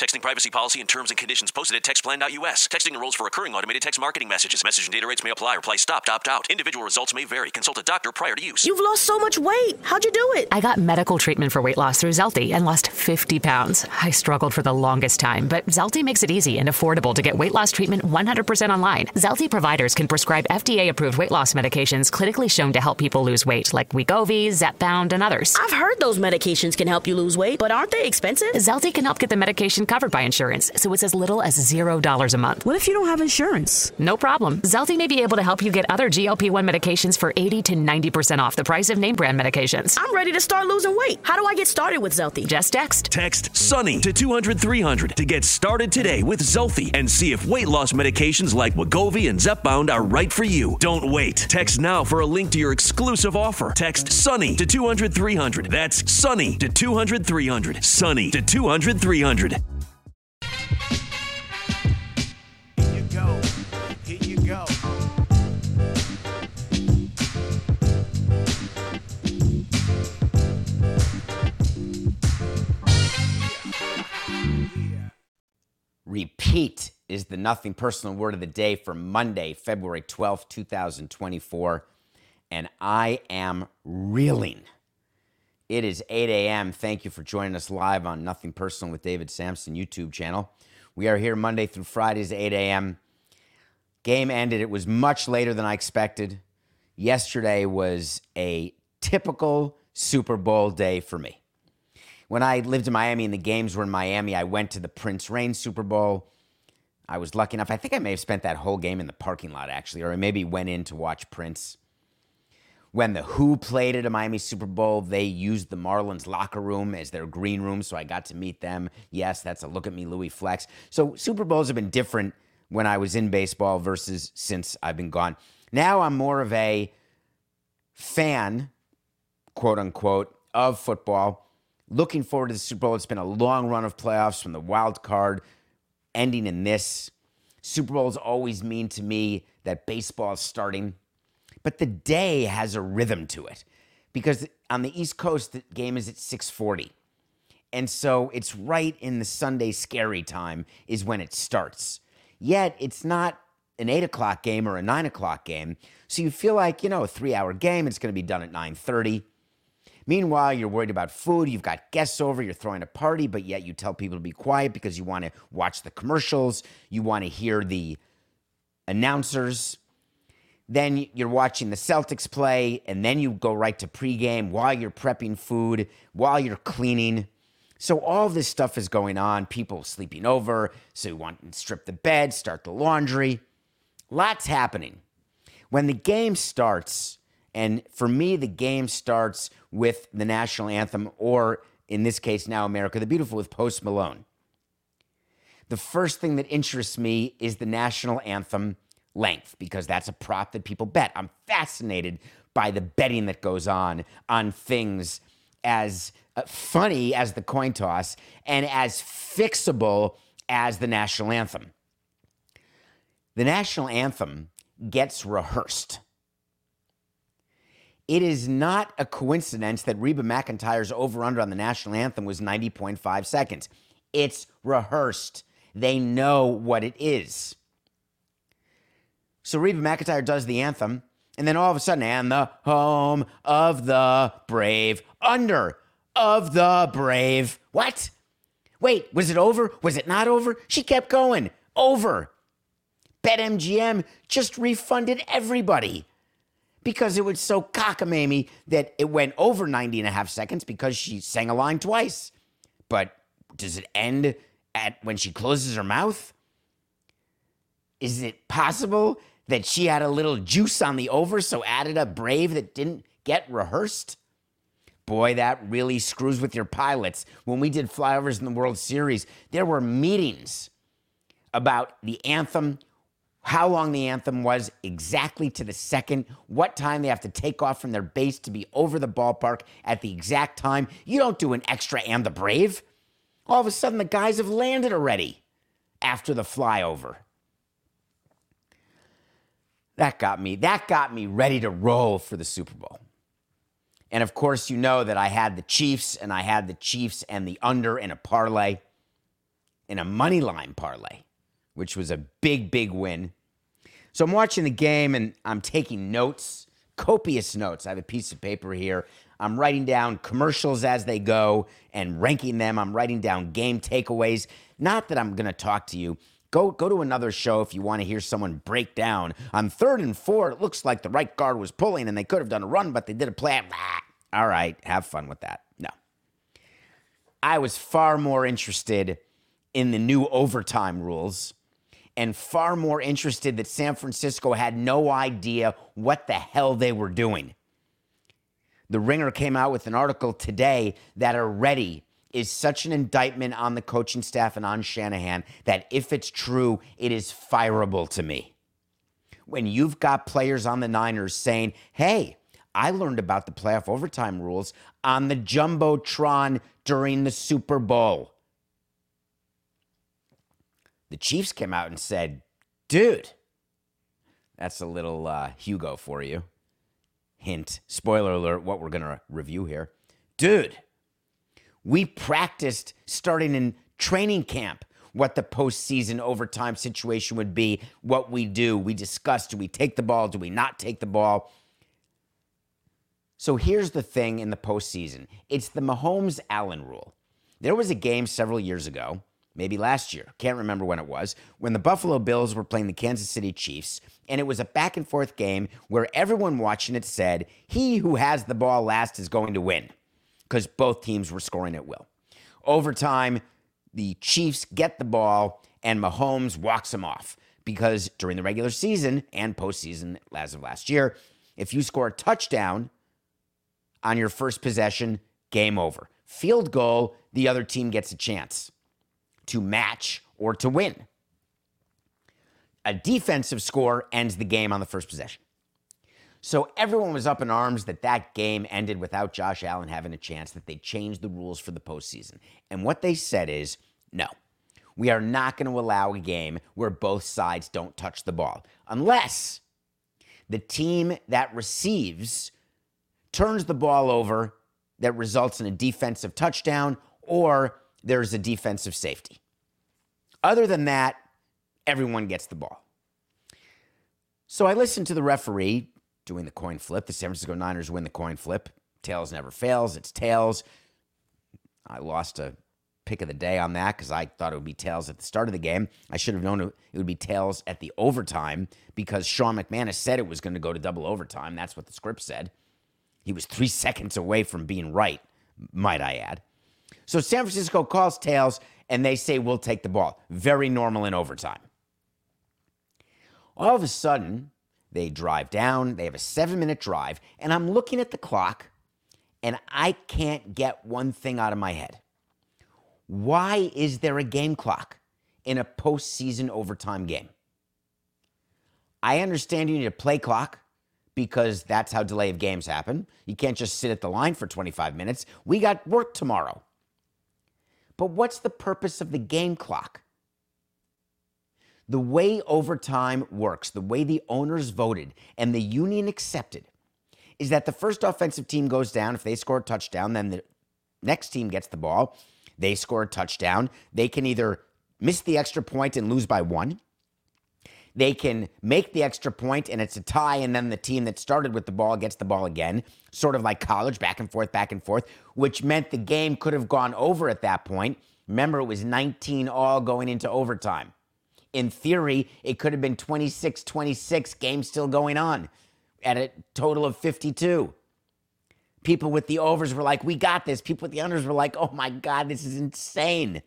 Texting privacy policy and terms and conditions posted at textplan.us. Texting enrolls for recurring automated text marketing messages. Message and data rates may apply. Reply stop, opt out. Individual results may vary. Consult a doctor prior to use. You've lost so much weight. How'd you do it? I got medical treatment for weight loss through Zelty and lost 50 pounds. I struggled for the longest time, but Zelty makes it easy and affordable to get weight loss treatment 100% online. Zelty providers can prescribe FDA-approved weight loss medications clinically shown to help people lose weight, like Wegovy, Zepbound, and others. I've heard those medications can help you lose weight, but aren't they expensive? Zelty can help get the medication covered by insurance, so it's as little as $0 a month. What if you don't have insurance? No problem. Zelty may be able to help you get other GLP-1 medications for 80 to 90% off the price of name brand medications. I'm ready to start losing weight. How do I get started with Zelty? Just text. Text SUNNY to 200-300 to get started today with Zelty and see if weight loss medications like Wegovy and Zepbound are right for you. Don't wait. Text now for a link to your exclusive offer. Text SUNNY to 200-300. That's SUNNY to 200-300. SUNNY to 200-300. Here you go. Here you go. Repeat is the nothing personal word of the day for Monday, February 12th, 2024. And I am reeling. It is 8 a.m. Thank you for joining us live on Nothing Personal with David Sampson YouTube channel. We are here Monday through Fridays, 8 a.m. Game ended. It was much later than I expected. Yesterday was a typical Super Bowl day for me. When I lived in Miami and the games were in Miami, I went to the Prince Reign Super Bowl. I was lucky enough. I think I may have spent that whole game in the parking lot, actually, or I maybe went in to watch Prince. When the Who played at a Miami Super Bowl, they used the Marlins locker room as their green room, so I got to meet them. Yes, that's a look at me, Louis flex. So Super Bowls have been different when I was in baseball versus since I've been gone. Now I'm more of a fan, quote unquote, of football. Looking forward to the Super Bowl. It's been a long run of playoffs from the wild card ending in this. Super Bowls always mean to me that baseball is starting. But the day has a rhythm to it because on the East Coast, the game is at 6:40. And so it's right in the Sunday scary time is when it starts. Yet it's not an 8 o'clock game or a 9 o'clock game. So you feel like, a 3-hour game, it's going to be done at 9:30. Meanwhile, you're worried about food. You've got guests over. You're throwing a party, but yet you tell people to be quiet because you want to watch the commercials. You want to hear the announcers. Then you're watching the Celtics play, and then you go right to pregame while you're prepping food, while you're cleaning. So all this stuff is going on. People sleeping over, so you want to strip the bed, start the laundry. Lots happening. When the game starts, and for me, the game starts with the national anthem, or in this case now, America the Beautiful with Post Malone. The first thing that interests me is the national anthem length, because that's a prop that people bet. I'm fascinated by the betting that goes on things as funny as the coin toss and as fixable as the national anthem. The national anthem gets rehearsed. It is not a coincidence that Reba McEntire's over-under on the national anthem was 90.5 seconds. It's rehearsed. They know what it is. So Reba McEntire does the anthem, and then all of a sudden, and the home of the brave, under of the brave. What? Wait, was it over? Was it not over? She kept going. Over. BetMGM just refunded everybody because it was so cockamamie that it went over 90 and a half seconds because she sang a line twice. But does it end at when she closes her mouth? Is it possible that she had a little juice on the over, so added a brave that didn't get rehearsed? Boy, that really screws with your pilots. When we did flyovers in the World Series, there were meetings about the anthem, how long the anthem was, exactly to the second, what time they have to take off from their base to be over the ballpark at the exact time. You don't do an extra and the brave. All of a sudden, the guys have landed already after the flyover. That got me ready to roll for the Super Bowl. And of course, you know that I had the Chiefs and the under in a parlay. in a money line parlay, which was a big, big win. So I'm watching the game and I'm taking notes, copious notes. I have a piece of paper here. I'm writing down commercials as they go and ranking them. I'm writing down game takeaways. Not that I'm going to talk to you. Go to another show if you want to hear someone break down. On 3rd and 4, it looks like the right guard was pulling and they could have done a run, but they did a play. All right, have fun with that. No. I was far more interested in the new overtime rules and far more interested that San Francisco had no idea what the hell they were doing. The Ringer came out with an article today that already is such an indictment on the coaching staff and on Shanahan that if it's true, it is fireable to me. When you've got players on the Niners saying, hey, I learned about the playoff overtime rules on the Jumbotron during the Super Bowl. The Chiefs came out and said, dude, that's a little Hugo for you. Hint, spoiler alert, what we're going to review here. Dude, we practiced starting in training camp what the postseason overtime situation would be, what we do. We discussed, do we take the ball? Do we not take the ball? So here's the thing in the postseason. It's the Mahomes-Allen rule. There was a game several years ago, maybe last year, can't remember when it was, when the Buffalo Bills were playing the Kansas City Chiefs, and it was a back-and-forth game where everyone watching it said, he who has the ball last is going to win, because both teams were scoring at will. Overtime, the Chiefs get the ball, and Mahomes walks them off, because during the regular season and postseason as of last year, if you score a touchdown on your first possession, game over. Field goal, the other team gets a chance to match or to win. A defensive score ends the game on the first possession. So everyone was up in arms that game ended without Josh Allen having a chance, that they changed the rules for the postseason. And what they said is, no, we are not going to allow a game where both sides don't touch the ball, unless the team that receives turns the ball over that results in a defensive touchdown or there's a defensive safety. Other than that, everyone gets the ball. So I listened to the referee doing the coin flip. The San Francisco Niners win the coin flip. Tails never fails. It's tails. I lost a pick of the day on that because I thought it would be tails at the start of the game. I should have known it would be tails at the overtime because Sean McManus said it was going to go to double overtime. That's what the script said. He was 3 seconds away from being right, might I add. So San Francisco calls tails, and they say, we'll take the ball. Very normal in overtime. All of a sudden, they drive down. They have a 7-minute drive, and I'm looking at the clock, and I can't get one thing out of my head. Why is there a game clock in a postseason overtime game? I understand you need a play clock because that's how delay of games happen. You can't just sit at the line for 25 minutes. We got work tomorrow. But what's the purpose of the game clock? The way overtime works, the way the owners voted and the union accepted, is that the first offensive team goes down. If they score a touchdown, then the next team gets the ball. They score a touchdown. They can either miss the extra point and lose by 1. They can make the extra point and it's a tie, and then the team that started with the ball gets the ball again, sort of like college, back and forth, which meant the game could have gone over at that point. Remember, it was 19 all going into overtime. In theory, it could have been 26-26, game still going on at a total of 52. People with the overs were like, we got this. People with the unders were like, oh my God, this is insane.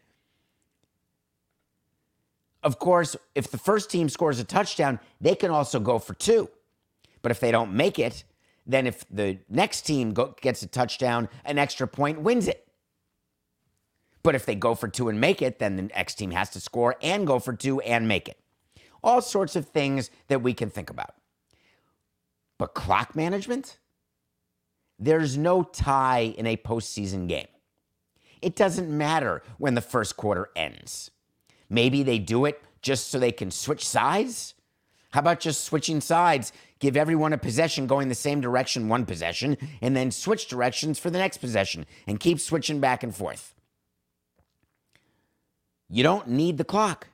Of course, if the first team scores a touchdown, they can also go for 2. But if they don't make it, then if the next team gets a touchdown, an extra point wins it. But if they go for 2 and make it, then the next team has to score and go for 2 and make it. All sorts of things that we can think about. But clock management? There's no tie in a postseason game. It doesn't matter when the first quarter ends. Maybe they do it just so they can switch sides? How about just switching sides? Give everyone a possession going the same direction, one possession, and then switch directions for the next possession and keep switching back and forth. You don't need the clock.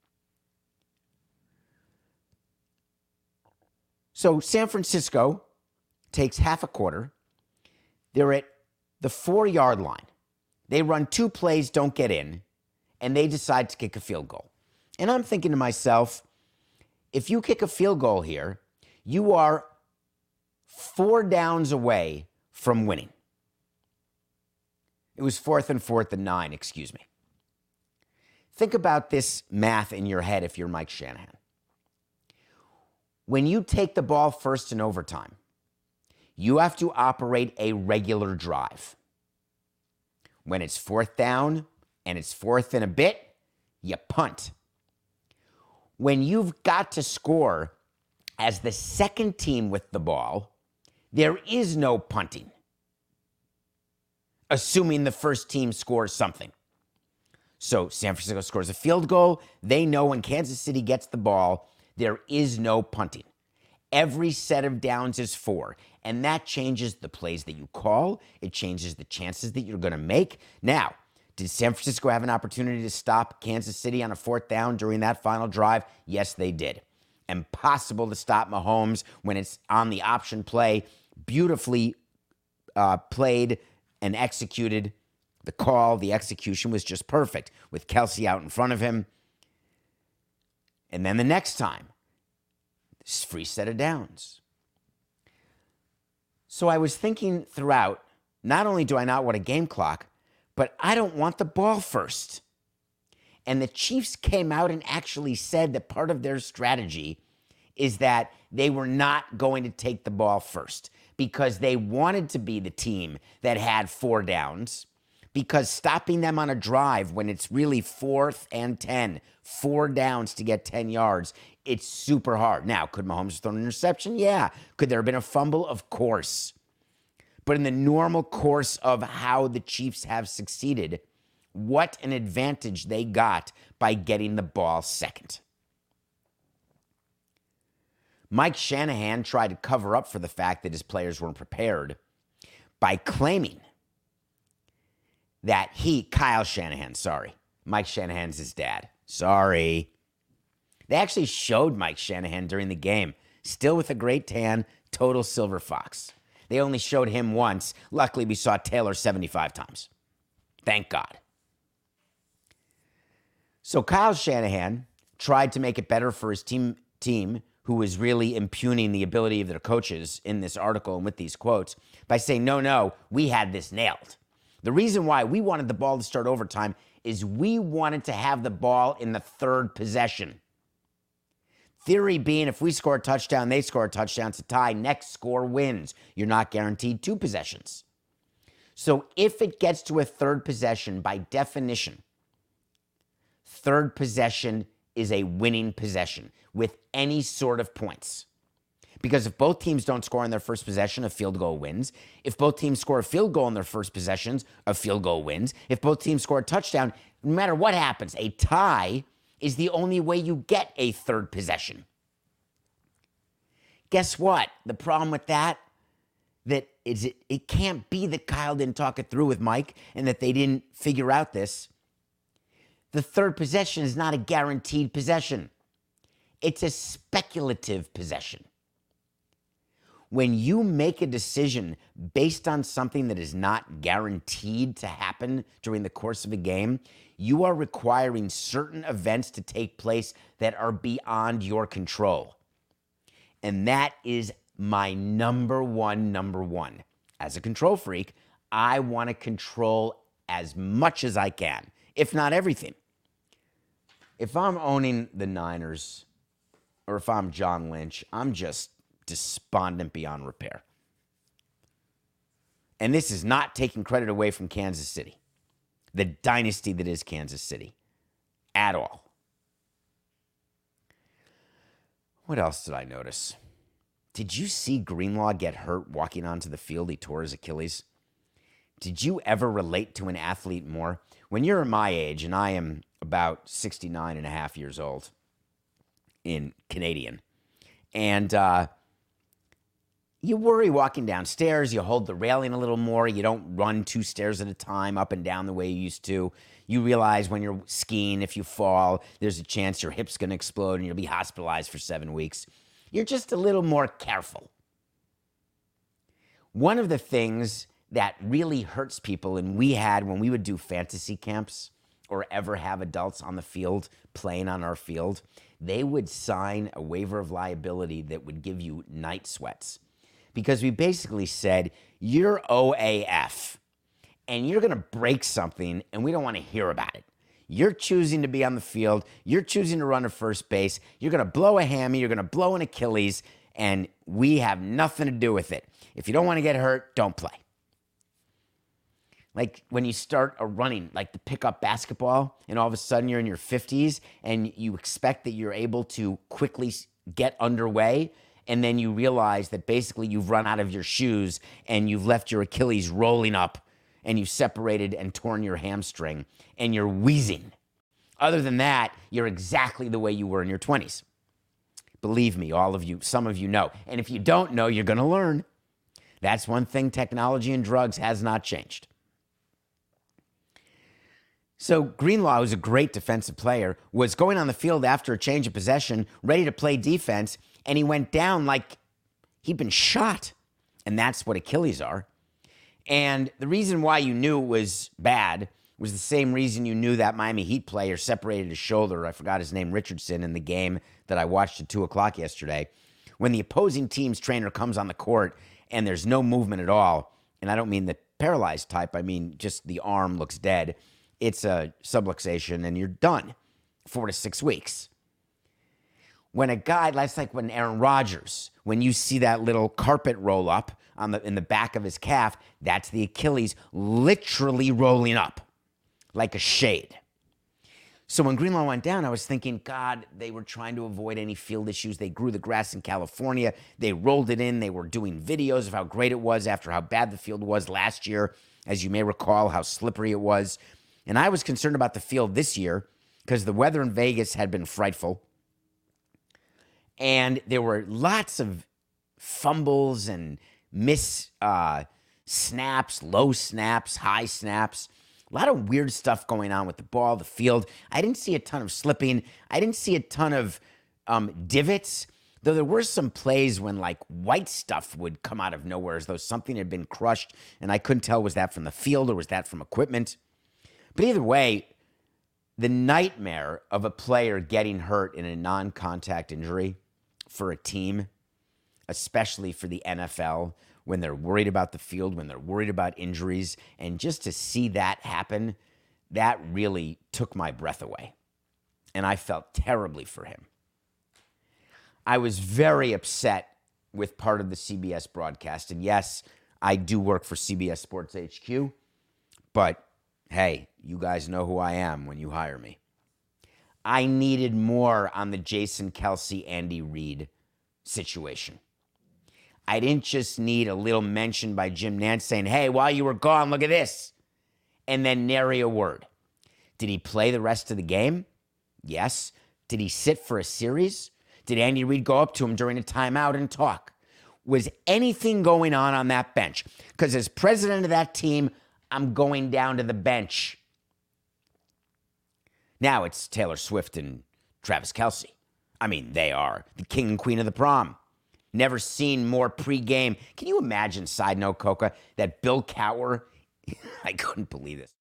So San Francisco takes half a quarter. They're at the 4-yard line. They run 2 plays, don't get in, and they decide to kick a field goal. And I'm thinking to myself, if you kick a field goal here, you are 4 downs away from winning. It was 4th and 4th and 9, excuse me. Think about this math in your head if you're Mike Shanahan. When you take the ball first in overtime, you have to operate a regular drive. When it's 4th down and it's 4th and a bit, you punt. When you've got to score as the second team with the ball, there is no punting, assuming the first team scores something. So San Francisco scores a field goal. They know when Kansas City gets the ball, there is no punting. Every set of downs is 4, and that changes the plays that you call. It changes the chances that you're going to make. Now, did San Francisco have an opportunity to stop Kansas City on a 4th down during that final drive? Yes, they did. Impossible to stop Mahomes when it's on the option play. Beautifully played and executed. The call, the execution was just perfect with Kelsey out in front of him. And then the next time, this free set of downs. So I was thinking throughout, not only do I not want a game clock, but I don't want the ball first. And the Chiefs came out and actually said that part of their strategy is that they were not going to take the ball first because they wanted to be the team that had 4 downs, because stopping them on a drive when it's really 4th and 10, 4 downs to get 10 yards, it's super hard. Now, could Mahomes have thrown an interception? Yeah. Could there have been a fumble? Of course. But in the normal course of how the Chiefs have succeeded, what an advantage they got by getting the ball second. Mike Shanahan tried to cover up for the fact that his players weren't prepared by claiming that Kyle Shanahan, Mike Shanahan's his dad. Sorry. They actually showed Mike Shanahan during the game, still with a great tan, total silver fox. They only showed him once. Luckily, we saw Taylor 75 times. Thank God. So Kyle Shanahan tried to make it better for his team who was really impugning the ability of their coaches in this article and with these quotes by saying, no, we had this nailed. The reason why we wanted the ball to start overtime is we wanted to have the ball in the 3rd possession. Theory being, if we score a touchdown, they score a touchdown, it's a tie, next score wins. You're not guaranteed 2 possessions. So if it gets to a 3rd possession, by definition, 3rd possession is a winning possession with any sort of points. Because if both teams don't score on their first possession, a field goal wins. If both teams score a field goal in their first possessions, a field goal wins. If both teams score a touchdown, no matter what happens, a tie is the only way you get a 3rd possession. Guess what? The problem with that is it can't be that Kyle didn't talk it through with Mike and that they didn't figure out this. The 3rd possession is not a guaranteed possession. It's a speculative possession. When you make a decision based on something that is not guaranteed to happen during the course of a game, you are requiring certain events to take place that are beyond your control. And that is my number one. As a control freak, I want to control as much as I can, if not everything. If I'm owning the Niners, or if I'm John Lynch, I'm just despondent beyond repair. And this is not taking credit away from Kansas City, the dynasty that is Kansas City, at all. What else did I notice? Did you see Greenlaw get hurt walking onto the field? He tore his Achilles. Did you ever relate to an athlete more? When you're my age, and I am about 69 and a half years old in Canadian, and you worry walking downstairs, you hold the railing a little more, you don't run 2 stairs at a time up and down the way you used to. You realize when you're skiing, if you fall, there's a chance your hip's going to explode and you'll be hospitalized for 7 weeks. You're just a little more careful. One of the things that really hurts people, and we had when we would do fantasy camps or ever have adults on the field playing on our field, they would sign a waiver of liability that would give you night sweats. Because we basically said, you're OAF, and you're going to break something, and we don't want to hear about it. You're choosing to be on the field. You're choosing to run to first base. You're going to blow a hammy. You're going to blow an Achilles, and we have nothing to do with it. If you don't want to get hurt, don't play. Like when you start a running, like the pickup basketball, and all of a sudden you're in your 50s, and you expect that you're able to quickly get underway, and then you realize that basically you've run out of your shoes, and you've left your Achilles rolling up, and you've separated and torn your hamstring, and you're wheezing. Other than that, you're exactly the way you were in your 20s. Believe me, all of you, some of you know. And if you don't know, you're going to learn. That's one thing technology and drugs has not changed. So Greenlaw, who's a great defensive player, was going on the field after a change of possession, ready to play defense, and he went down like he'd been shot. And that's what Achilles are. And the reason why you knew it was bad was the same reason you knew that Miami Heat player separated his shoulder. I forgot his name, Richardson, in the game that I watched at 2 o'clock yesterday. When the opposing team's trainer comes on the court and there's no movement at all, and I don't mean the paralyzed type, I mean just the arm looks dead, it's a subluxation and you're done. 4 to 6 weeks. When a guy, that's like when Aaron Rodgers, when you see that little carpet roll up in the back of his calf, that's the Achilles literally rolling up like a shade. So when Greenlaw went down, I was thinking, God, they were trying to avoid any field issues. They grew the grass in California. They rolled it in. They were doing videos of how great it was after how bad the field was last year, as you may recall, how slippery it was. And I was concerned about the field this year because the weather in Vegas had been frightful. And there were lots of fumbles and snaps, low snaps, high snaps. A lot of weird stuff going on with the ball, the field. I didn't see a ton of slipping. I didn't see a ton of divots, though there were some plays when like white stuff would come out of nowhere as though something had been crushed, and I couldn't tell was that from the field or was that from equipment. But either way, the nightmare of a player getting hurt in a non-contact injury for a team, especially for the NFL, when they're worried about the field, when they're worried about injuries, and just to see that happen, that really took my breath away. And I felt terribly for him. I was very upset with part of the CBS broadcast. And yes, I do work for CBS Sports HQ, but hey, you guys know who I am when you hire me. I needed more on the Jason Kelce, Andy Reid situation. I didn't just need a little mention by Jim Nantz saying, hey, while you were gone, look at this, and then nary a word. Did he play the rest of the game? Yes. Did he sit for a series? Did Andy Reid go up to him during a timeout and talk? Was anything going on that bench? Because as president of that team, I'm going down to the bench. Now it's Taylor Swift and Travis Kelce. I mean, they are the king and queen of the prom. Never seen more pregame. Can you imagine, side note, Coca, that Bill Cowher, I couldn't believe this.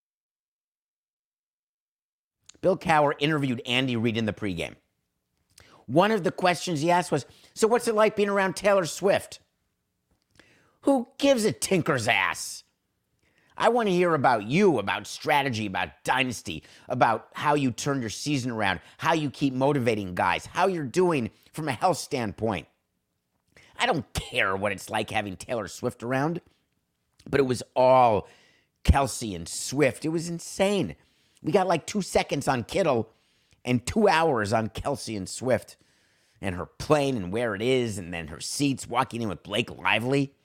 Bill Cowher interviewed Andy Reid in the pregame. One of the questions he asked was, so what's it like being around Taylor Swift? Who gives a tinker's ass? I want to hear about you, about strategy, about dynasty, about how you turn your season around, how you keep motivating guys, how you're doing from a health standpoint. I don't care what it's like having Taylor Swift around, but it was all Kelce and Swift. It was insane. We got like 2 seconds on Kittle and 2 hours on Kelce and Swift and her plane and where it is and then her seats, walking in with Blake Lively.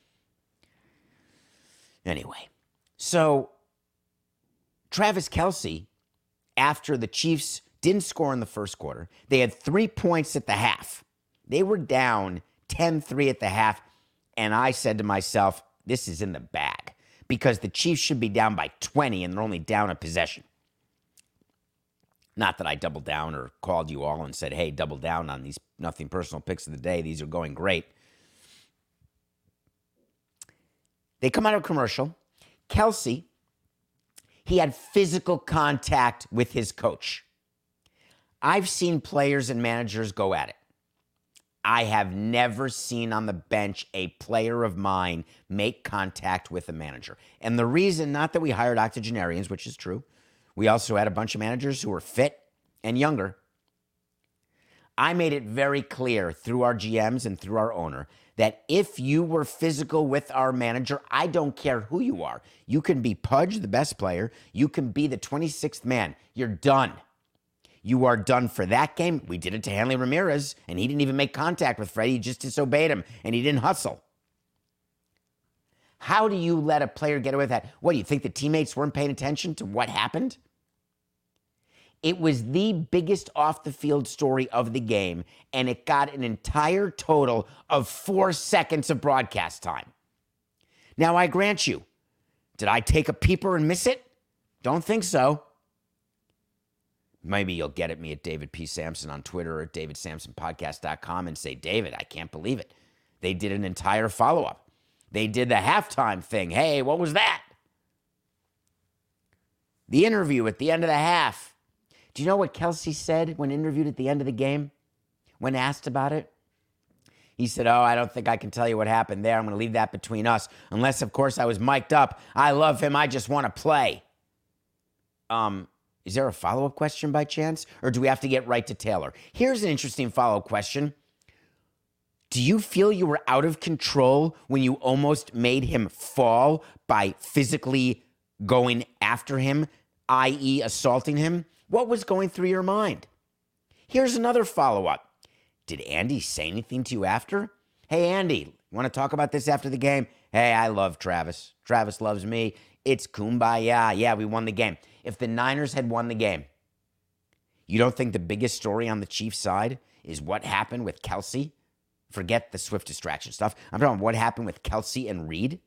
Anyway, so Travis Kelce, after the Chiefs didn't score in the first quarter, they had 3 points at the half. They were down 10-3 at the half, and I said to myself, this is in the bag because the Chiefs should be down by 20 and they're only down a possession. Not that I doubled down or called you all and said, hey, double down on these nothing personal picks of the day. These are going great. They come out of commercial. Kelce, he had physical contact with his coach. I've seen players and managers go at it. I have never seen on the bench a player of mine make contact with a manager. And the reason, not that we hired octogenarians, which is true, we also had a bunch of managers who were fit and younger. I made it very clear through our GMs and through our owner that if you were physical with our manager, I don't care who you are. You can be Pudge, the best player. You can be the 26th man. You're done. You are done for that game. We did it to Hanley Ramirez, and he didn't even make contact with Freddie. He just disobeyed him, and he didn't hustle. How do you let a player get away with that? What, do you think the teammates weren't paying attention to what happened? It was the biggest off-the-field story of the game, and it got an entire total of 4 seconds of broadcast time. Now, I grant you, did I take a peeper and miss it? Don't think so. Maybe you'll get at me at David P. Sampson on Twitter or at davidsampsonpodcast.com and say, David, I can't believe it. They did an entire follow-up. They did the halftime thing. Hey, what was that? The interview at the end of the half. Do you know what Kelce said when interviewed at the end of the game? When asked about it? He said, I don't think I can tell you what happened there. I'm going to leave that between us. Unless, of course, I was mic'd up. I love him. I just want to play. Is there a follow-up question by chance? Or do we have to get right to Taylor? Here's an interesting follow-up question. Do you feel you were out of control when you almost made him fall by physically going after him, i.e. assaulting him? What was going through your mind? Here's another follow-up. Did Andy say anything to you after? Hey, Andy, want to talk about this after the game? Hey, I love Travis. Travis loves me. It's kumbaya. Yeah, we won the game. If the Niners had won the game, you don't think the biggest story on the Chiefs side is what happened with Kelce? Forget the Swift distraction stuff. I'm talking about what happened with Kelce and Reed.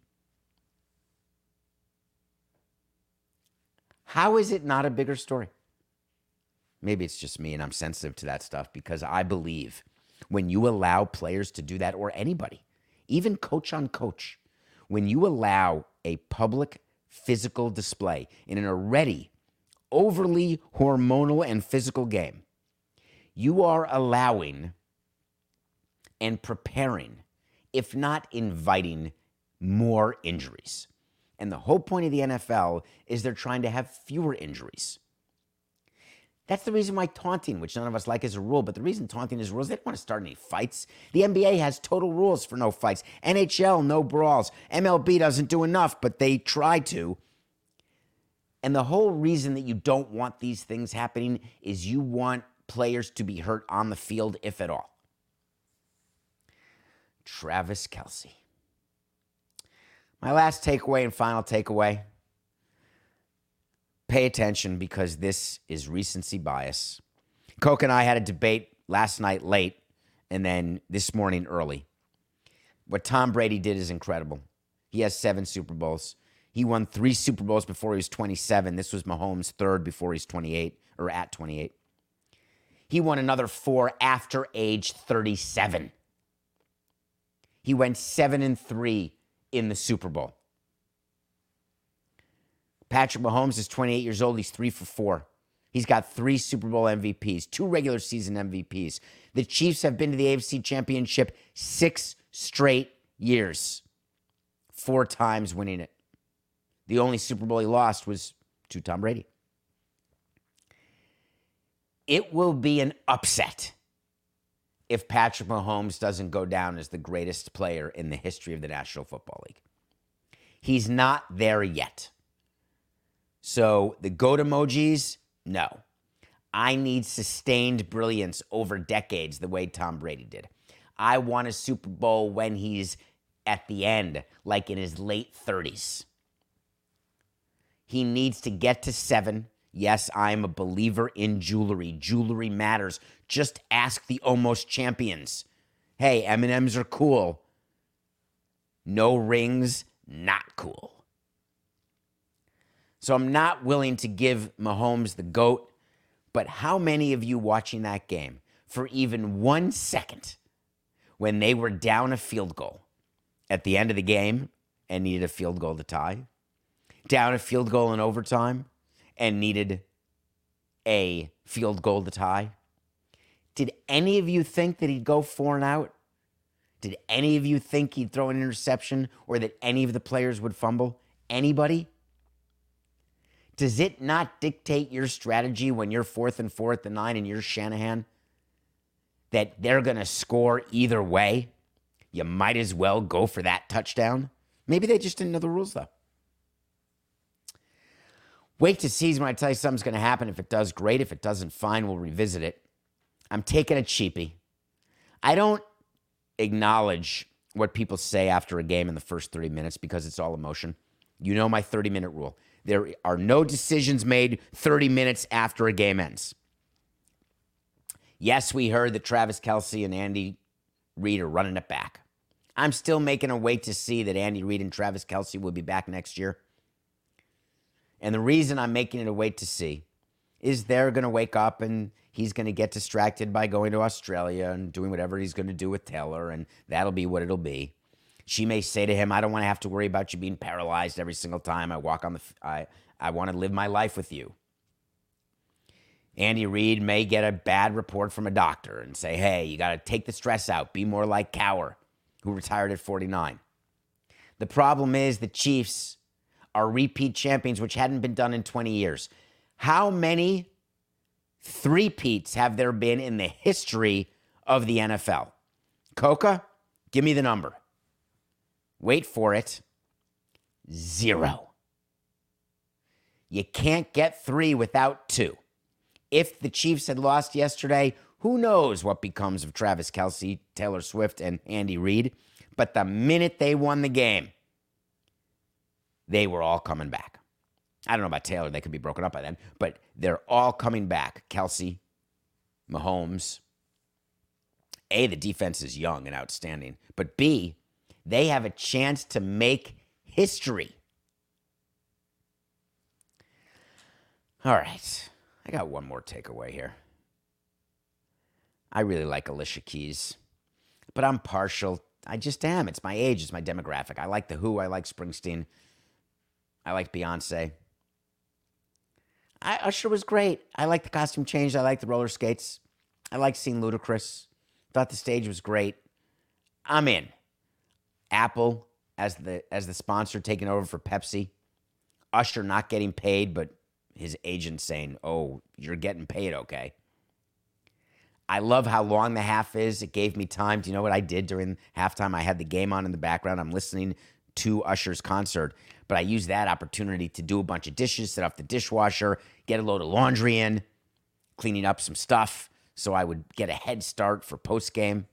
How is it not a bigger story? Maybe it's just me and I'm sensitive to that stuff because I believe when you allow players to do that, or anybody, even coach on coach, when you allow a public physical display in an already overly hormonal and physical game, you are allowing and preparing, if not inviting, more injuries. And the whole point of the NFL is they're trying to have fewer injuries. That's the reason why taunting, which none of us like, is a rule. But the reason taunting is rules, they don't want to start any fights. The NBA has total rules for no fights. NHL, no brawls. MLB doesn't do enough, but they try to. And the whole reason that you don't want these things happening is you want players to be hurt on the field, if at all. Travis Kelce. My last takeaway and final takeaway. Pay attention because this is recency bias. Coke and I had a debate last night late and then this morning early. What Tom Brady did is incredible. He has 7 Super Bowls. He won 3 Super Bowls before he was 27. This was Mahomes' 3rd before he's 28, or at 28. He won another 4 after age 37. He went 7-3 in the Super Bowl. Patrick Mahomes is 28 years old. He's 3 for 4. He's got 3 Super Bowl MVPs, 2 regular season MVPs. The Chiefs have been to the AFC Championship 6 straight years, 4 times winning it. The only Super Bowl he lost was to Tom Brady. It will be an upset if Patrick Mahomes doesn't go down as the greatest player in the history of the National Football League. He's not there yet. So the goat emojis, no. I need sustained brilliance over decades the way Tom Brady did. I want a Super Bowl when he's at the end, like in his late 30s. He needs to get to 7. Yes, I'm a believer in jewelry. Jewelry matters. Just ask the almost champions. Hey, M&Ms are cool. No rings, not cool. So I'm not willing to give Mahomes the GOAT, But how many of you watching that game for even 1 second when they were down a field goal at the end of the game and needed a field goal to tie, down a field goal in overtime and needed a field goal to tie? Did any of you think that he'd go 4 and out? Did any of you think he'd throw an interception or that any of the players would fumble? Anybody? Does it not dictate your strategy when you're 4th and 4 at the 9 and you're Shanahan that they're going to score either way? You might as well go for that touchdown. Maybe they just didn't know the rules, though. Wait to see when I tell you something's going to happen. If it does, great. If it doesn't, fine. We'll revisit it. I'm taking a cheapie. I don't acknowledge what people say after a game in the first 30 minutes because it's all emotion. You know my 30-minute rule. There are no decisions made 30 minutes after a game ends. Yes, we heard that Travis Kelce and Andy Reid are running it back. I'm still making a wait to see that Andy Reid and Travis Kelce will be back next year. And the reason I'm making it a wait to see is they're going to wake up and he's going to get distracted by going to Australia and doing whatever he's going to do with Taylor, and that'll be what it'll be. She may say to him, I don't want to have to worry about you being paralyzed every single time I walk on I want to live my life with you. Andy Reid may get a bad report from a doctor and say, hey, you got to take the stress out. Be more like Cowher, who retired at 49. The problem is the Chiefs are repeat champions, which hadn't been done in 20 years. How many three-peats have there been in the history of the NFL? Coca, give me the number. Wait for it. 0. You can't get 3 without 2. If the Chiefs had lost yesterday, who knows what becomes of Travis Kelce, Taylor Swift, and Andy Reid. But the minute they won the game, they were all coming back. I don't know about Taylor. They could be broken up by then. But they're all coming back. Kelce, Mahomes. A, the defense is young and outstanding. But B, they have a chance to make history. All right. I got one more takeaway here. I really like Alicia Keys, but I'm partial. I just am. It's my age. It's my demographic. I like The Who. I like Springsteen. I like Beyonce. Usher was great. I like the costume change. I like the roller skates. I like seeing Ludacris. Thought the stage was great. I'm in. Apple as the sponsor taking over for Pepsi. Usher not getting paid, but his agent saying, oh, you're getting paid, okay. I love how long the half is. It gave me time. Do you know what I did during halftime? I had the game on in the background. I'm listening to Usher's concert, but I used that opportunity to do a bunch of dishes, set off the dishwasher, get a load of laundry in, cleaning up some stuff so I would get a head start for post-game.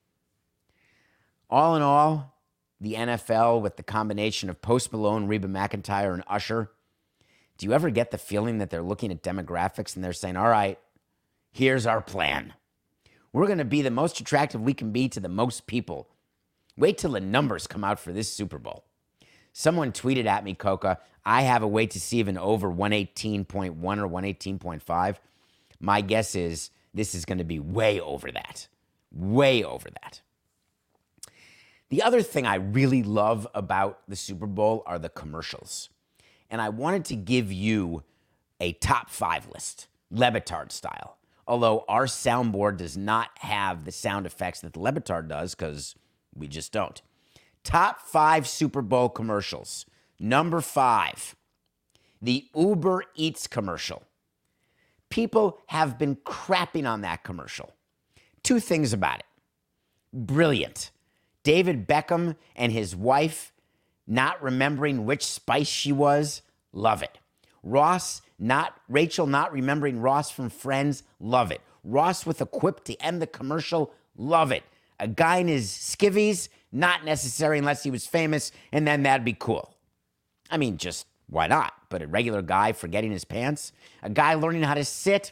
All in all, the NFL with the combination of Post Malone, Reba McEntire, and Usher, do you ever get the feeling that they're looking at demographics and they're saying, all right, here's our plan. We're going to be the most attractive we can be to the most people. Wait till the numbers come out for this Super Bowl. Someone tweeted at me, Coca, I have a wait to see if an over 118.1 or 118.5. My guess is this is going to be way over that. Way over that. The other thing I really love about the Super Bowl are the commercials. And I wanted to give you a top 5 list, Le Batard style. Although our soundboard does not have the sound effects that the Le Batard does because we just don't. Top 5 Super Bowl commercials. Number 5, the Uber Eats commercial. People have been crapping on that commercial. 2 things about it. Brilliant. David Beckham and his wife not remembering which spice she was. Love it. Rachel not remembering Ross from Friends. Love it. Ross with a quip to end the commercial. Love it. A guy in his skivvies. Not necessary unless he was famous, and then that'd be cool. I mean, just why not? But a regular guy forgetting his pants? A guy learning how to sit?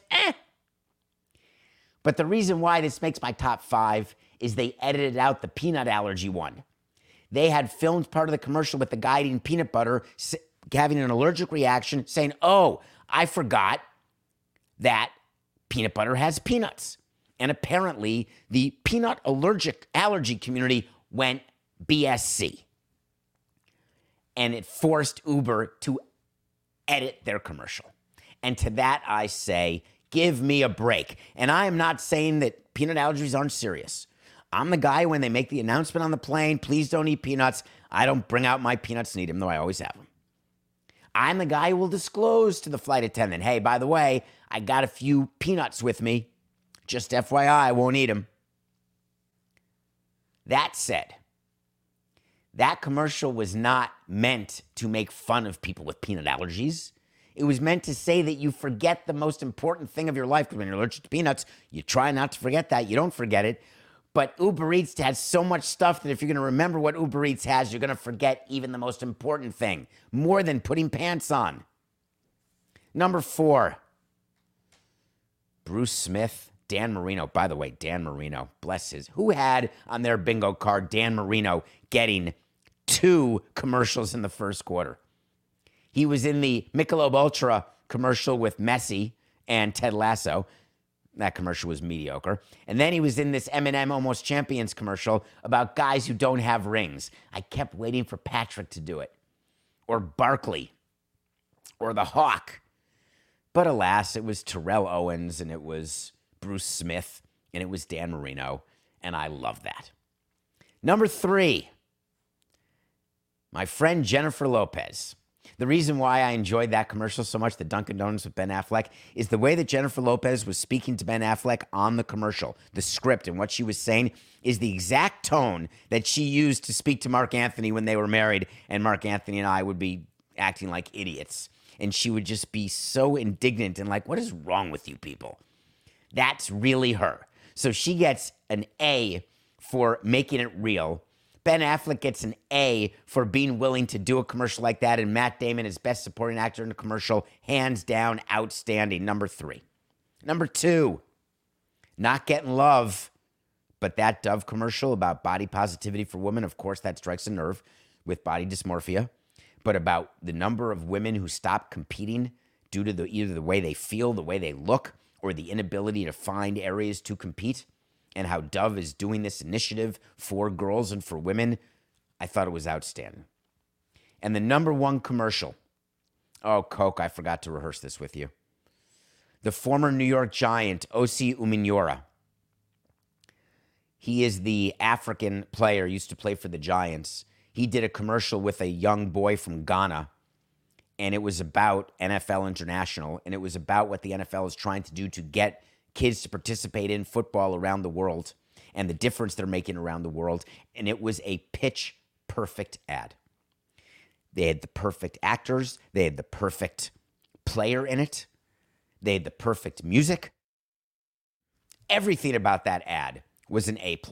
But the reason why this makes my top 5 is they edited out the peanut allergy one. They had filmed part of the commercial with the guy eating peanut butter, having an allergic reaction, saying, oh, I forgot that peanut butter has peanuts. And apparently the peanut allergy community went BSC. And it forced Uber to edit their commercial. And to that I say, give me a break. And I am not saying that peanut allergies aren't serious. I'm the guy when they make the announcement on the plane, please don't eat peanuts. I don't bring out my peanuts and eat them, though I always have them. I'm the guy who will disclose to the flight attendant, hey, by the way, I got a few peanuts with me. Just FYI, I won't eat them. That said, that commercial was not meant to make fun of people with peanut allergies. It was meant to say that you forget the most important thing of your life. Because when you're allergic to peanuts, you try not to forget that. You don't forget it. But Uber Eats has so much stuff that if you're going to remember what Uber Eats has, you're going to forget even the most important thing. More than putting pants on. Number 4. Bruce Smith, Dan Marino. By the way, Dan Marino, bless his. Who had on their bingo card Dan Marino getting 2 commercials in the first quarter? He was in the Michelob Ultra commercial with Messi and Ted Lasso. That commercial was mediocre. And then he was in this M&M Almost Champions commercial about guys who don't have rings. I kept waiting for Patrick to do it. Or Barkley. Or the Hawk. But alas, it was Terrell Owens and it was Bruce Smith and it was Dan Marino. And I love that. Number 3. My friend Jennifer Lopez. The reason why I enjoyed that commercial so much, the Dunkin' Donuts with Ben Affleck, is the way that Jennifer Lopez was speaking to Ben Affleck on the commercial. The script and what she was saying is the exact tone that she used to speak to Mark Anthony when they were married, and Mark Anthony and I would be acting like idiots. And she would just be so indignant and like, what is wrong with you people? That's really her. So she gets an A for making it real. Ben Affleck gets an A for being willing to do a commercial like that, and Matt Damon is Best Supporting Actor in a commercial. Hands down, outstanding. Number 3. Number 2, not getting love, but that Dove commercial about body positivity for women, of course, that strikes a nerve with body dysmorphia, but about the number of women who stop competing due to either the way they feel, the way they look, or the inability to find areas to compete. And how Dove is doing this initiative for girls and for women, I thought it was outstanding. And the number 1 commercial, oh, Coke, I forgot to rehearse this with you. The former New York Giant, Osi Umenyiora. He is the African player, used to play for the Giants. He did a commercial with a young boy from Ghana, and it was about NFL International, and it was about what the NFL is trying to do to get kids to participate in football around the world and the difference they're making around the world. And it was a pitch perfect ad. They had the perfect actors. They had the perfect player in it. They had the perfect music. Everything about that ad was an A+.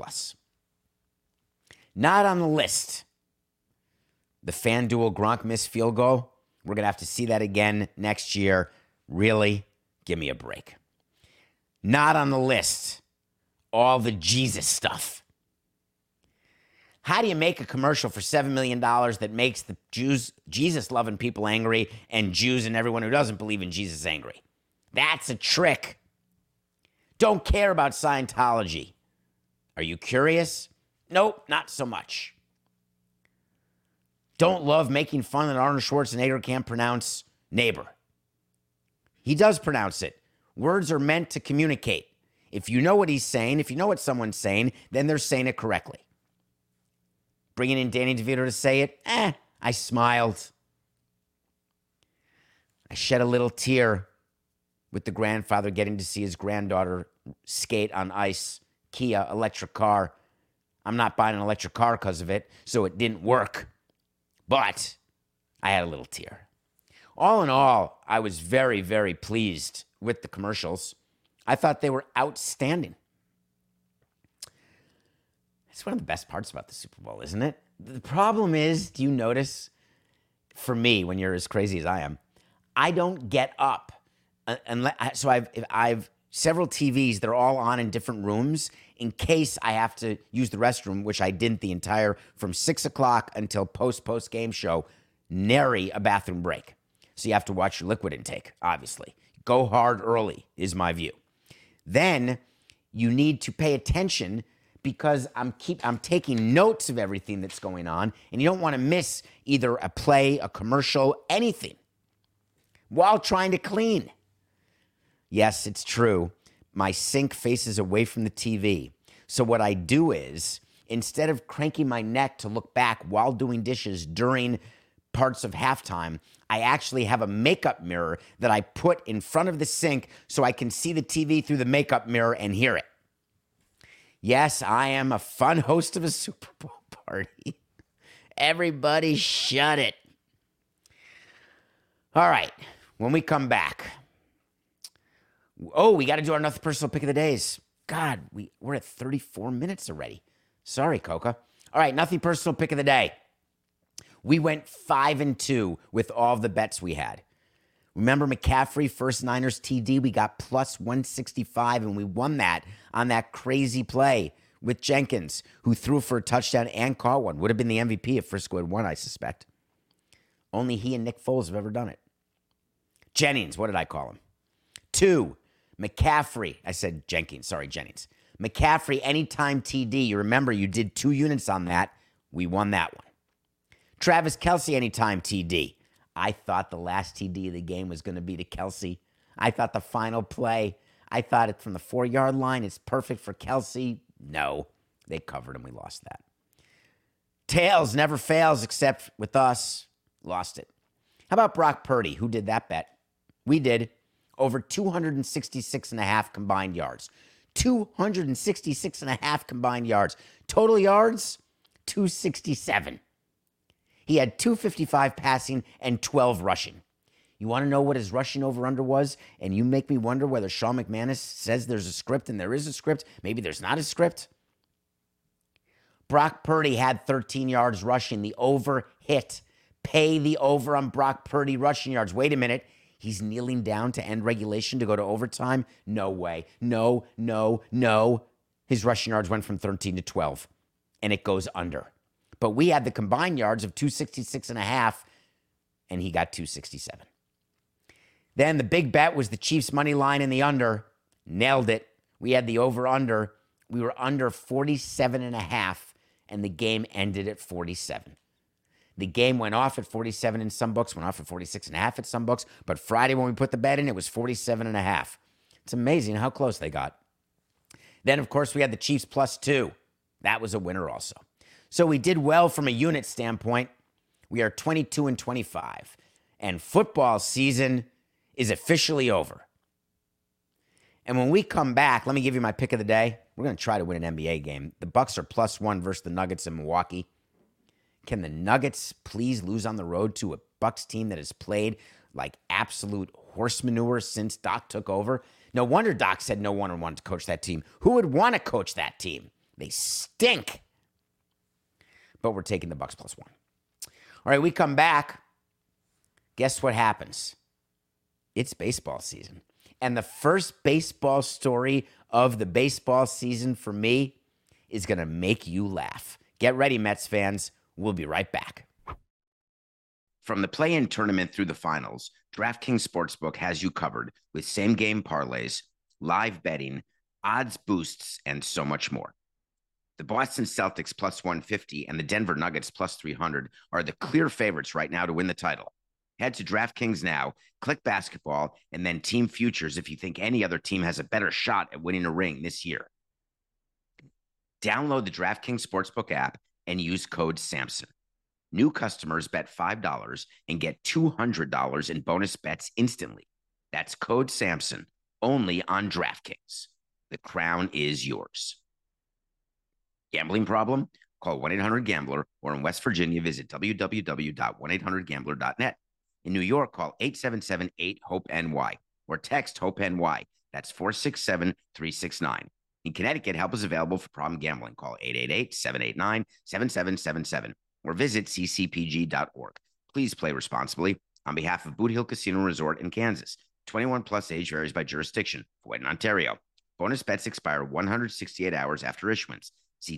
Not on the list. The FanDuel Gronk missed field goal. We're going to have to see that again next year. Really? Give me a break. Not on the list, all the Jesus stuff. How do you make a commercial for $7 million that makes the Jesus-loving people angry and Jews and everyone who doesn't believe in Jesus angry? That's a trick. Don't care about Scientology. Are you curious? Nope, not so much. Don't love making fun that Arnold Schwarzenegger can't pronounce neighbor. He does pronounce it. Words are meant to communicate. If you know what he's saying, if you know what someone's saying, then they're saying it correctly. Bringing in Danny DeVito to say it, I smiled. I shed a little tear with the grandfather getting to see his granddaughter skate on ice. Kia electric car. I'm not buying an electric car because of it, so it didn't work. But I had a little tear. All in all, I was very, very pleased with the commercials. I thought they were outstanding. It's one of the best parts about the Super Bowl, isn't it? The problem is, do you notice, for me, when you're as crazy as I am, I don't get up. So I've several TVs that are all on in different rooms in case I have to use the restroom, which I didn't the entire, from 6 o'clock until post game show, nary a bathroom break. So you have to watch your liquid intake, obviously. Go hard early is my view. Then you need to pay attention because I'm taking notes of everything that's going on, and you don't want to miss either a play, a commercial, anything while trying to clean. Yes, it's true. My sink faces away from the TV. So what I do is, instead of cranking my neck to look back while doing dishes during parts of halftime, I actually have a makeup mirror that I put in front of the sink so I can see the TV through the makeup mirror and hear it. Yes, I am a fun host of a Super Bowl party. Everybody shut it. All right, when we come back. Oh, we got to do our Nothing Personal Pick of the Days. God, we're at 34 minutes already. Sorry, Coca. All right, Nothing Personal Pick of the Day. We went 5-2 with all the bets we had. Remember McCaffrey, first Niners TD? We got plus 165, and we won that on that crazy play with Jenkins, who threw for a touchdown and caught one. Would have been the MVP if Frisco had won, I suspect. Only he and Nick Foles have ever done it. Jennings, what did I call him? 2, McCaffrey. I said Jenkins. Sorry, Jennings. McCaffrey, anytime TD. You remember you did 2 units on that. We won that one. Travis Kelce, anytime TD. I thought the last TD of the game was going to be to Kelce. I thought the final play, I thought it from the 4-yard line. It's perfect for Kelce. No, they covered and we lost that. Tails never fails except with us. Lost it. How about Brock Purdy? Who did that bet? We did. Over 266.5 combined yards. 266.5 combined yards. Total yards, 267. He had 255 passing and 12 rushing. You want to know what his rushing over-under was? And you make me wonder whether Sean McManus says there's a script and there is a script. Maybe there's not a script. Brock Purdy had 13 yards rushing. The over hit. Pay the over on Brock Purdy rushing yards. Wait a minute. He's kneeling down to end regulation to go to overtime? No way. No. His rushing yards went from 13 to 12, and it goes under. But we had the combined yards of 266.5, and he got 267. Then the big bet was the Chiefs' money line in the under. Nailed it. We had the over-under. We were under 47.5, and the game ended at 47. The game went off at 47 in some books, went off at 46.5 at some books, but Friday when we put the bet in, it was 47.5. It's amazing how close they got. Then, of course, we had the Chiefs +2. That was a winner also. So we did well from a unit standpoint. We are 22-25, and football season is officially over. And when we come back, let me give you my pick of the day. We're going to try to win an NBA game. The Bucks are +1 versus the Nuggets in Milwaukee. Can the Nuggets please lose on the road to a Bucks team that has played like absolute horse manure since Doc took over? No wonder Doc said no one wanted to coach that team. Who would want to coach that team? They stink. But we're taking the Bucks +1. All right, we come back. Guess what happens? It's baseball season. And the first baseball story of the baseball season for me is going to make you laugh. Get ready, Mets fans. We'll be right back. From the play-in tournament through the finals, DraftKings Sportsbook has you covered with same-game parlays, live betting, odds boosts, and so much more. The Boston Celtics +150 and the Denver Nuggets +300 are the clear favorites right now to win the title. Head to DraftKings now, click basketball, and then team futures if you think any other team has a better shot at winning a ring this year. Download the DraftKings Sportsbook app and use code SAMSON. New customers bet $5 and get $200 in bonus bets instantly. That's code SAMSON, only on DraftKings. The crown is yours. Gambling problem? Call 1-800-GAMBLER, or in West Virginia, visit www.1800gambler.net. In New York, call 877-8-HOPE-NY or text HOPE-NY. That's 467-369. In Connecticut, help is available for problem gambling. Call 888-789-7777 or visit ccpg.org. Please play responsibly. On behalf of Boot Hill Casino Resort in Kansas, 21 plus age varies by jurisdiction. For in Ontario, bonus bets expire 168 hours after issuance. See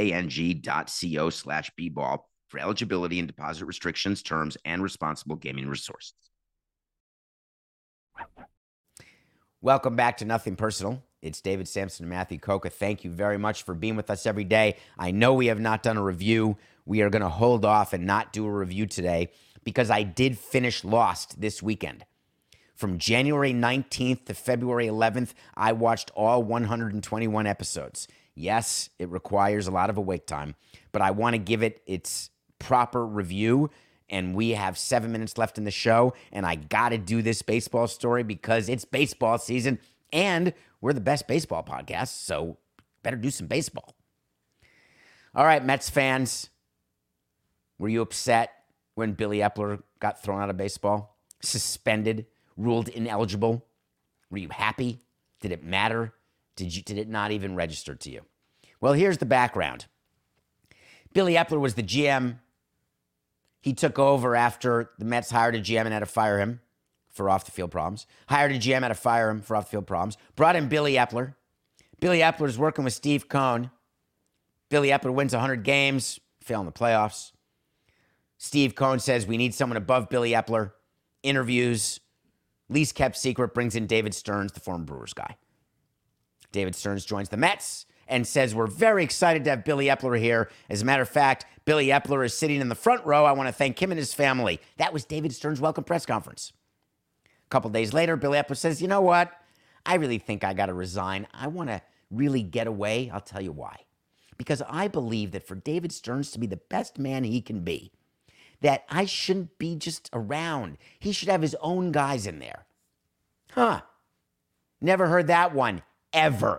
dkng.co/bball for eligibility and deposit restrictions, terms, and responsible gaming resources. Welcome back to Nothing Personal. It's David Sampson and Matthew Coca. Thank you very much for being with us every day. I know we have not done a review. We are going to hold off and not do a review today because I did finish Lost this weekend. From January 19th to February 11th, I watched all 121 episodes. Yes, it requires a lot of awake time, but I want to give it its proper review. And we have 7 minutes left in the show, and I got to do this baseball story because it's baseball season, and we're the best baseball podcast, so better do some baseball. All right, Mets fans, were you upset when Billy Epler got thrown out of baseball? Suspended, ruled ineligible? Were you happy? Did it matter? Did it not even register to you? Well, here's the background. Billy Epler was the GM. He took over after the Mets hired a GM and had to fire him for off-the-field problems. Hired a GM, had to fire him for off-the-field problems. Brought in Billy Epler. Billy Epler is working with Steve Cohen. Billy Epler wins 100 games, fail in the playoffs. Steve Cohen says, we need someone above Billy Epler. Interviews. Least kept secret, brings in David Stearns, the former Brewers guy. David Stearns joins the Mets and says, we're very excited to have Billy Epler here. As a matter of fact, Billy Epler is sitting in the front row. I want to thank him and his family. That was David Stearns' welcome press conference. A couple days later, Billy Epler says, you know what? I really think I got to resign. I want to really get away. I'll tell you why. Because I believe that for David Stearns to be the best man he can be, that I shouldn't be just around. He should have his own guys in there. Huh. Never heard that one, ever.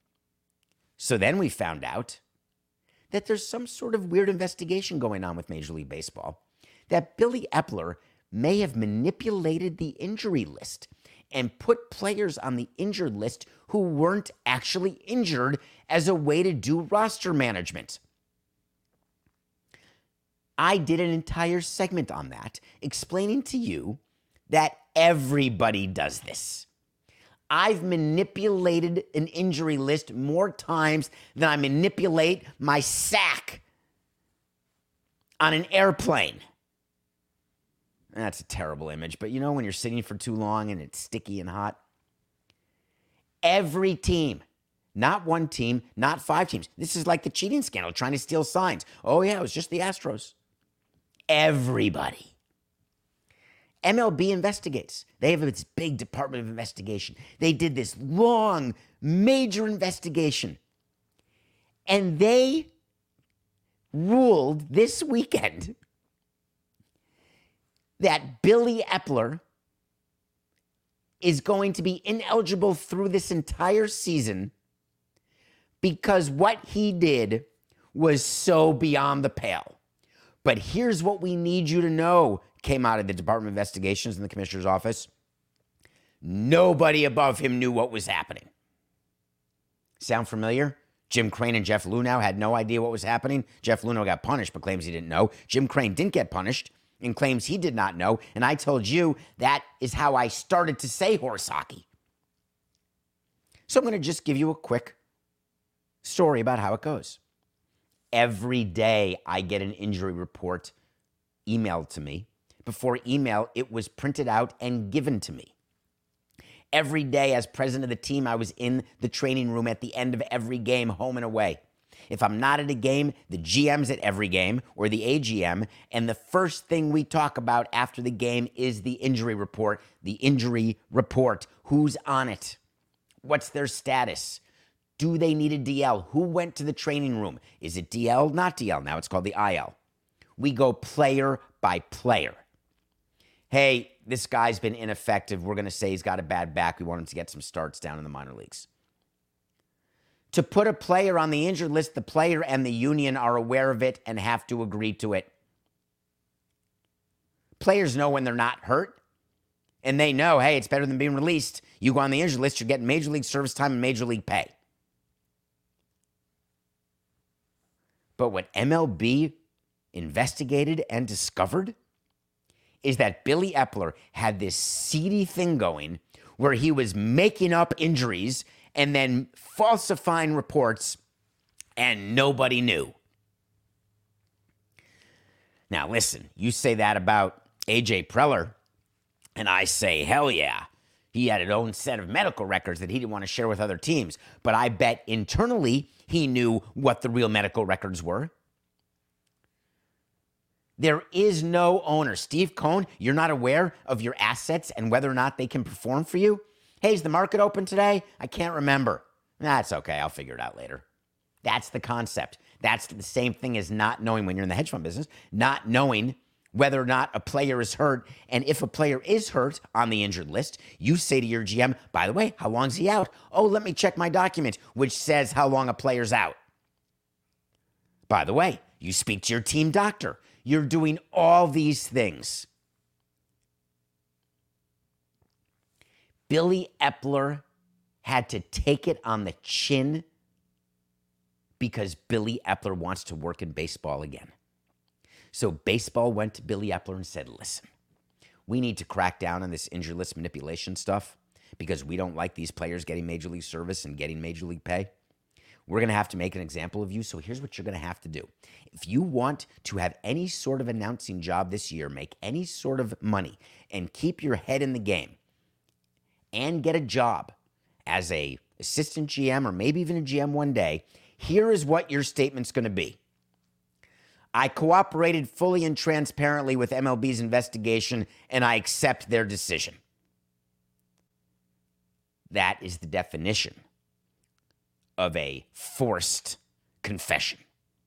So then we found out that there's some sort of weird investigation going on with Major League Baseball, that Billy Epler may have manipulated the injury list and put players on the injured list who weren't actually injured as a way to do roster management. I did an entire segment on that, explaining to you that everybody does this. I've manipulated an injury list more times than I manipulate my sack on an airplane. That's a terrible image, but you know when you're sitting for too long and it's sticky and hot? Every team, not one team, not 5 teams. This is like the cheating scandal, trying to steal signs. Oh yeah, it was just the Astros. Everybody. MLB investigates. They have its big Department of Investigation. They did this long, major investigation. And they ruled this weekend that Billy Epler is going to be ineligible through this entire season because what he did was so beyond the pale. But here's what we need you to know, came out of the Department of Investigations in the commissioner's office. Nobody above him knew what was happening. Sound familiar? Jim Crane and Jeff Luhnow had no idea what was happening. Jeff Luhnow got punished, but claims he didn't know. Jim Crane didn't get punished and claims he did not know. And I told you that is how I started to say horse hockey. So I'm going to just give you a quick story about how it goes. Every day I get an injury report emailed to me. Before email, it was printed out and given to me. Every day as president of the team, I was in the training room at the end of every game, home and away. If I'm not at a game, the GM's at every game, or the AGM, and the first thing we talk about after the game is the injury report. The injury report. Who's on it? What's their status? Do they need a DL? Who went to the training room? Is it DL? Not DL. Now it's called the IL. We go player by player. Hey, this guy's been ineffective. We're going to say he's got a bad back. We want him to get some starts down in the minor leagues. To put a player on the injured list, the player and the union are aware of it and have to agree to it. Players know when they're not hurt, and they know, hey, it's better than being released. You go on the injured list, you're getting major league service time and major league pay. But what MLB investigated and discovered is that Billy Epler had this seedy thing going where he was making up injuries and then falsifying reports, and nobody knew. Now, listen, you say that about A.J. Preller, and I say, hell yeah. He had his own set of medical records that he didn't want to share with other teams. But I bet internally he knew what the real medical records were. There is no owner. Steve Cohen, you're not aware of your assets and whether or not they can perform for you? Hey, is the market open today? I can't remember. That's okay. I'll figure it out later. That's the concept. That's the same thing as not knowing when you're in the hedge fund business, not knowing whether or not a player is hurt. And if a player is hurt on the injured list, you say to your GM, by the way, how long is he out? Oh, let me check my document, which says how long a player's out. By the way, you speak to your team doctor. You're doing all these things. Billy Epler had to take it on the chin because Billy Epler wants to work in baseball again. So baseball went to Billy Epler and said, listen, we need to crack down on this injury list manipulation stuff because we don't like these players getting major league service and getting major league pay. We're going to have to make an example of you, so here's what you're going to have to do. If you want to have any sort of announcing job this year, make any sort of money, and keep your head in the game, and get a job as a assistant GM or maybe even a GM one day, here is what your statement's going to be. I cooperated fully and transparently with MLB's investigation, and I accept their decision. That is the definition of a forced confession.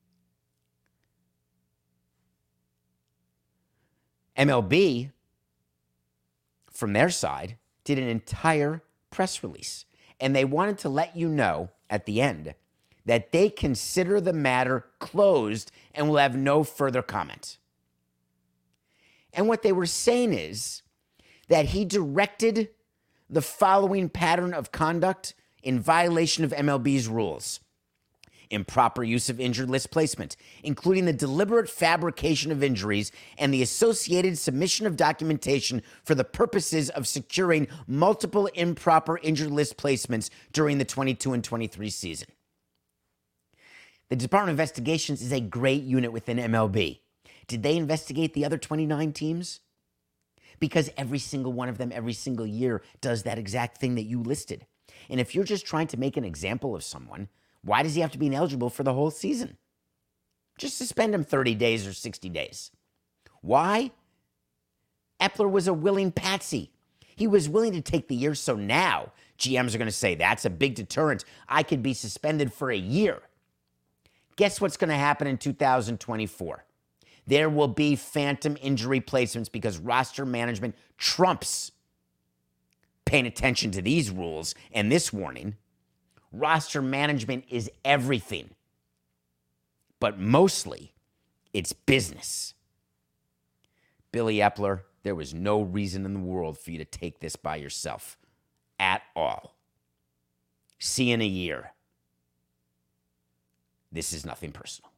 MLB, from their side, did an entire press release, and they wanted to let you know at the end that they consider the matter closed and will have no further comment. And what they were saying is that he directed the following pattern of conduct in violation of MLB's rules: improper use of injured list placement, including the deliberate fabrication of injuries and the associated submission of documentation for the purposes of securing multiple improper injured list placements during the 22 and 23 season. The Department of Investigations is a great unit within MLB. Did they investigate the other 29 teams? Because every single one of them, every single year, does that exact thing that you listed. And if you're just trying to make an example of someone, why does he have to be ineligible for the whole season? Just suspend him 30 days or 60 days. Why? Epler was a willing patsy. He was willing to take the year, so now GMs are going to say, that's a big deterrent. I could be suspended for a year. Guess what's going to happen in 2024? There will be phantom injury placements because roster management trumps paying attention to these rules and this warning. Roster management is everything, but mostly it's business. Billy Epler, there was no reason in the world for you to take this by yourself at all. See you in a year. This is nothing personal.